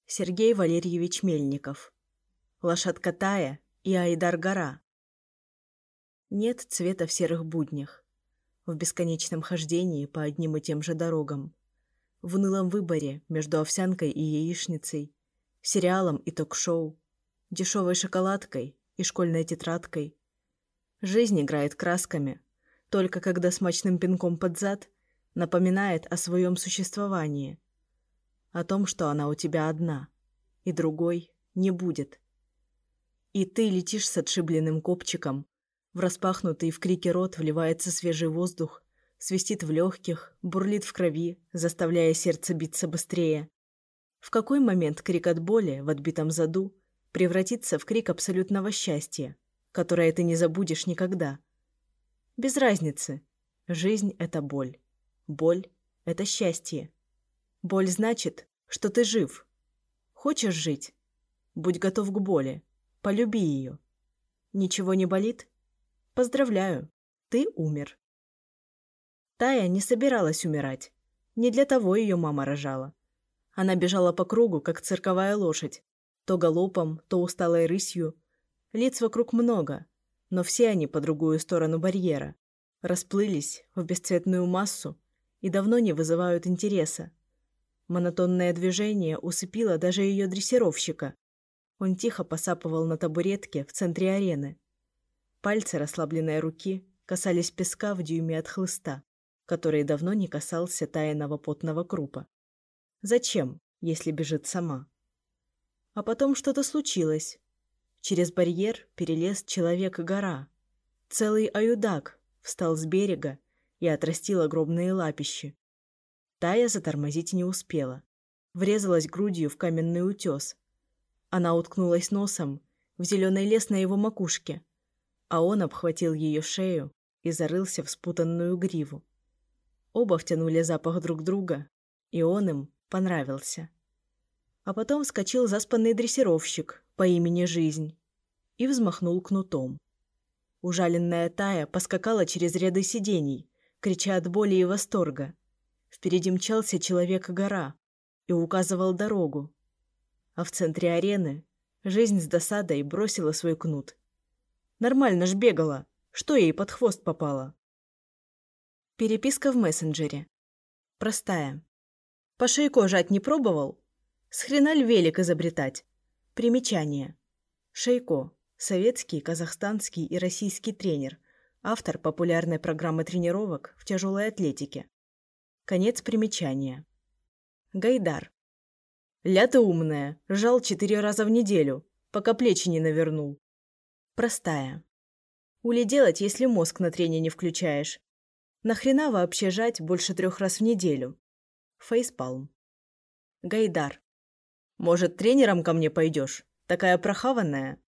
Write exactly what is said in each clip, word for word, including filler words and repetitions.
Сергей Валерьевич Мельников. Лошадка Тая и Айдар-гора. Нет цвета в серых буднях, в бесконечном хождении по одним и тем же дорогам, в унылом выборе между овсянкой и яичницей, сериалом и ток-шоу, дешевой шоколадкой и школьной тетрадкой. Жизнь играет красками, только когда смачным пинком под зад напоминает о своем существовании, о том, что она у тебя одна, и другой не будет. И ты летишь с отшибленным копчиком, в распахнутый в крике рот вливается свежий воздух, свистит в легких, бурлит в крови, заставляя сердце биться быстрее. В какой момент крик от боли в отбитом заду превратится в крик абсолютного счастья, которое ты не забудешь никогда? Без разницы. Жизнь — это боль. Боль — это счастье. Боль значит, что ты жив. Хочешь жить? Будь готов к боли. Полюби ее. Ничего не болит? Поздравляю, ты умер. Тая не собиралась умирать. Не для того ее мама рожала. Она бежала по кругу, как цирковая лошадь. То галопом, то усталой рысью. Лиц вокруг много, но все они по другую сторону барьера. Расплылись в бесцветную массу и давно не вызывают интереса. Монотонное движение усыпило даже ее дрессировщика. Он тихо посапывал на табуретке в центре арены. Пальцы расслабленной руки касались песка в дюйме от хлыста, который давно не касался тайного потного крупа. Зачем, если бежит сама? А потом что-то случилось. Через барьер перелез человек-гора. Целый аюдак встал с берега и отрастил огромные лапищи. Тая затормозить не успела. Врезалась грудью в каменный утес. Она уткнулась носом в зеленый лес на его макушке, а он обхватил ее шею и зарылся в спутанную гриву. Оба втянули запах друг друга, и он им понравился. А потом вскочил заспанный дрессировщик по имени Жизнь и взмахнул кнутом. Ужаленная Тая поскакала через ряды сидений, крича от боли и восторга. Впереди мчался человек-гора и указывал дорогу. А в центре арены Жизнь с досадой бросила свой кнут. Нормально ж бегала, что ей под хвост попало? Переписка в мессенджере. Простая. По шейко жать не пробовал? С хрена ль велик изобретать? Примечание. Шейко. Советский, казахстанский и российский тренер. Автор популярной программы тренировок в тяжелой атлетике. Конец примечания. Гайдар. Ля ты умная, жал четыре раза в неделю, пока плечи не навернул. Простая. Ули делать, если мозг на трение не включаешь? Нахрена вообще жать больше трех раз в неделю? Фейспалм. Гайдар. Может, тренером ко мне пойдешь? Такая прохаванная.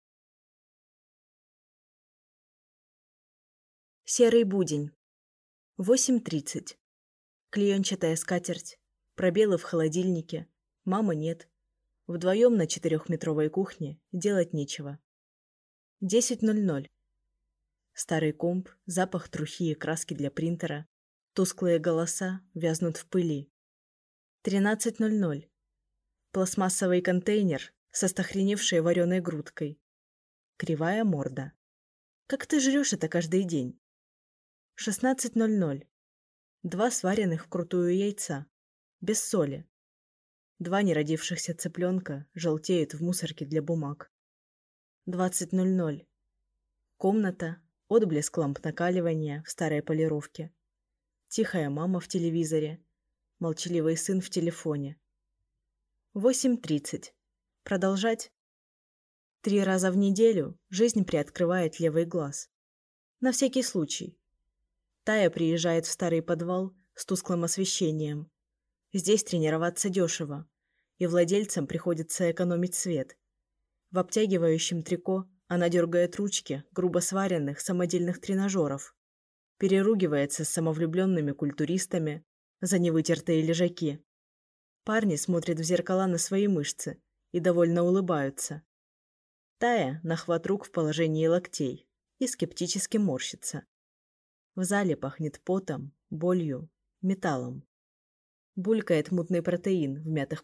Серый будень. восемь тридцать. Клеенчатая скатерть. Пробелы в холодильнике. Мамы нет. Вдвоем на четырехметровой кухне делать нечего. десять ноль ноль. Старый комп, запах трухи и краски для принтера. Тусклые голоса вязнут в пыли. тринадцать ноль ноль. Пластмассовый контейнер со стохреневшей вареной грудкой. Кривая морда. Как ты жрешь это каждый день? шестнадцать ноль ноль. Два сваренных вкрутую яйца. Без соли. Два неродившихся цыпленка желтеют в мусорке для бумаг. двадцать ноль ноль. Комната, отблеск ламп накаливания в старой полировке. Тихая мама в телевизоре. Молчаливый сын в телефоне. восемь тридцать. Продолжать? Три раза в неделю жизнь приоткрывает левый глаз. На всякий случай. Тая приезжает в старый подвал с тусклым освещением. Здесь тренироваться дешево, и владельцам приходится экономить свет. В обтягивающем трико она дергает ручки грубо сваренных самодельных тренажеров, переругивается с самовлюбленными культуристами за невытертые лежаки. Парни смотрят в зеркала на свои мышцы и довольно улыбаются. Тая нахват рук в положении локтей и скептически морщится. В зале пахнет потом, болью, металлом. Булькает мутный протеин в мятых